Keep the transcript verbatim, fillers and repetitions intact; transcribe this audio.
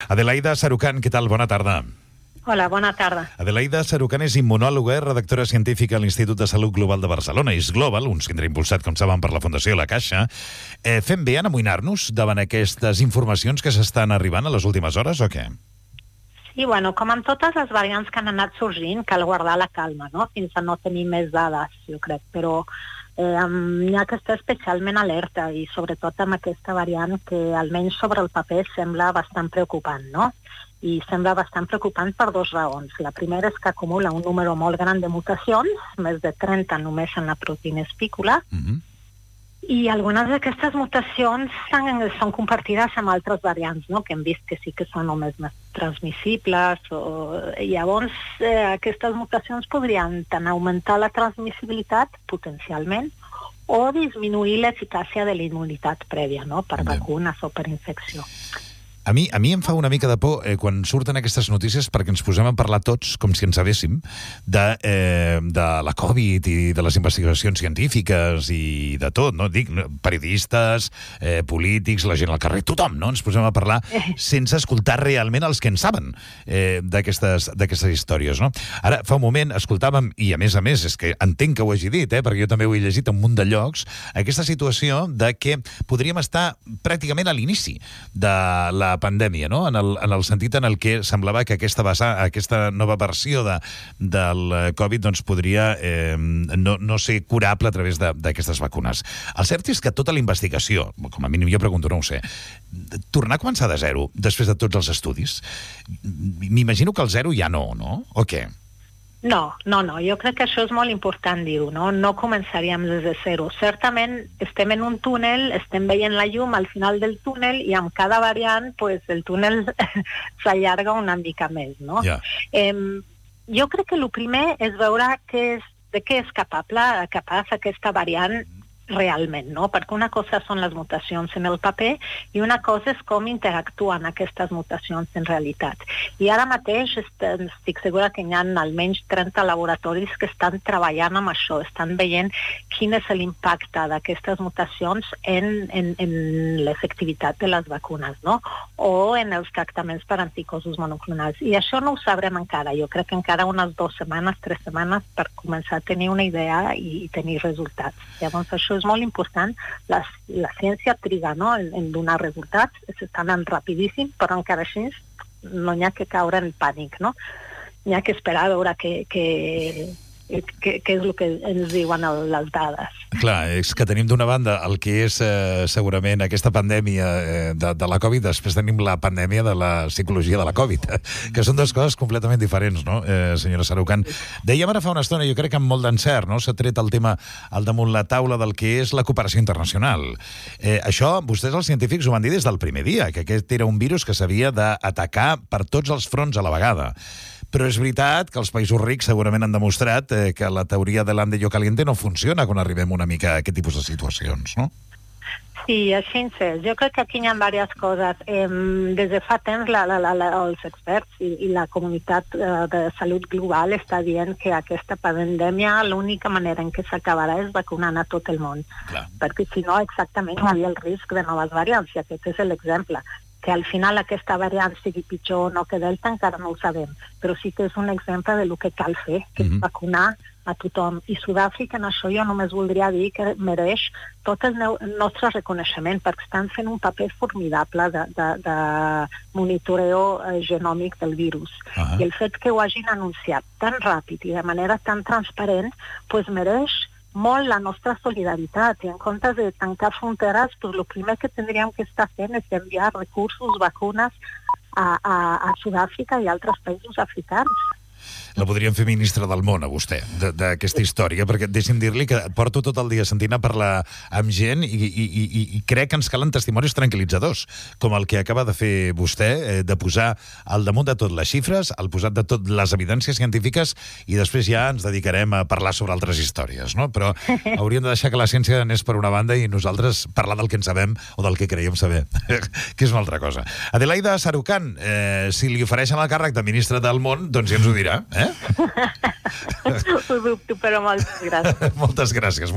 Adelaida Sarucán, què tal? Bona tarda. Hola, bona tarda. Adelaida Sarucán és immunòloga, redactora científica a l'Institut de Salut Global de Barcelona. És Global, un centre impulsat, com saben, per la Fundació La Caixa. Eh, fem bé en amoïnar-nos davant aquestes informacions que s'estan arribant a les últimes hores, o què? Sí, bueno, com amb totes les variants que han anat sorgint, cal guardar la calma, no?, fins a no tenir més dades, jo crec, però eh, n'hi ha que estar especialment alerta, i sobretot amb aquesta variant que almenys sobre el paper sembla bastant preocupant, no? I sembla bastant preocupant per dues raons. La primera és que acumula un número molt gran de mutacions, més de trenta només en la proteïna espícula, Mm-hmm. i algunes d'aquestes mutacions són, són compartides amb altres variants, no?, que hem vist que sí que són només més transmissibles. O... Llavors, eh, aquestes mutacions podrien tant augmentar la transmissibilitat, potencialment, o disminuir l'eficàcia de la immunitat prèvia, no?, per Bé. vacunes o per infecció. A mi, a mi em fa una mica de por eh, quan surten aquestes notícies, perquè ens posem a parlar tots, com si en sabéssim, de, eh, de la Covid i de les investigacions científiques i de tot, no? Dic, periodistes, eh, polítics, la gent al carrer, tothom, no? Ens posem a parlar sense escoltar realment els que en saben eh, d'aquestes d'aquestes històries, no? Ara, fa un moment, escoltàvem, i a més a més, és que entenc que ho hagi dit, eh, perquè jo també ho he llegit en un munt de llocs, aquesta situació de que podríem estar pràcticament a l'inici de la pandèmia, no? En el, en el sentit en el que semblava que aquesta, basa, aquesta nova versió de, del Covid doncs, podria eh, no, no ser curable a través d'aquestes vacunes. El cert és que tota la investigació, com a mínim jo pregunto, no ho sé, tornar a començar de zero després de tots els estudis, m'imagino que el zero ja no, no? O què? No, no, no. Jo crec que això és molt important dir-ho, no? No començaríem des de zero. Certament estem en un túnel, estem veient la llum al final del túnel i amb cada variant pues, el túnel s'allarga una mica més, no? Yeah. Eh, jo crec que el primer és veure què és, de què és capable, capaç aquesta variant realment, no? Perquè una cosa són les mutacions en el paper i una cosa és com interactuen aquestes mutacions en realitat. I ara mateix estic segura que hi ha almenys trenta laboratoris que estan treballant amb això, estan veient quin és l'impacte d'aquestes mutacions en, en, en l'efectivitat de les vacunes, no? O en els tractaments per anticossos monoclonals. I això no ho sabrem encara. Jo crec que encara unes dues setmanes, tres setmanes per començar a tenir una idea i, i tenir resultats. Llavors això és molt important. La, la ciència triga, no?, en, en donar resultats, s'estan anant rapidíssim, però encara així no hi ha que caure en pànic, no? Hi ha que esperar a veure què, què, què, què és el que ens diuen el, les dades. Clar, és que tenim d'una banda el que és eh, segurament aquesta pandèmia eh, de, de la Covid, després tenim la pandèmia de la psicologia de la Covid, que són dues coses completament diferents, no, eh, senyora Sarucán? Dèiem ara fa una estona, jo crec que amb molt d'encert, no?, s'ha tret el tema al damunt la taula del que és la cooperació internacional. Eh, això, vostès els científics ho van dir des del primer dia, que aquest era un virus que s'havia d'atacar per tots els fronts a la vegada. Però és veritat que els països rics segurament han demostrat eh, que la teoria de l'Ande yo caliente no funciona quan arribem una mica a aquest tipus de situacions, no? Sí, així és. Jo crec que aquí hi ha diverses coses. Eh, des de fa temps la, la, la, els experts i, i la comunitat eh, de salut global està dient que aquesta pandèmia l'única manera en què s'acabarà és vacunant a tot el món. Clar. Perquè si no, exactament hi havia el risc de noves variants, i aquest és l'exemple. Que al final aquesta variant sigui pitjor o no que Delta encara no ho sabem, però sí que és un exemple de lo que cal fer, que és Mm-hmm. vacunar a tothom. I Sud-àfrica, en això jo només voldria dir que mereix tot el nostre reconeixement, perquè estan fent un paper formidable de, de, de monitoreo eh, genòmic del virus. Ah. I el fet que ho hagin anunciat tan ràpid i de manera tan transparent, pues mereix molt la nostra solidaritat, i en comptes de tancar fronteres, pues el primer que tindríem que estar fent és enviar recursos, vacunes a, a, a Sud-àfrica i a altres països africans. La podríem fer ministra del món, a vostè, d'aquesta història, perquè deixi'm dir-li que porto tot el dia sentint a parlar amb gent i, i, i, i crec que ens calen testimonis tranquil·litzadors, com el que acaba de fer vostè, eh, de posar al damunt de tot les xifres, al posat de tot les evidències científiques, i després ja ens dedicarem a parlar sobre altres històries, no? Però hauríem de deixar que la ciència anés per una banda i nosaltres parlar del que en sabem o del que creiem saber, que és una altra cosa. Adelaida Sarucán, eh, si li ofereixen el càrrec de ministra del món, doncs ja ens ho dirà, eh? Ho dubto, però moltes gràcies. Moltes gràcies.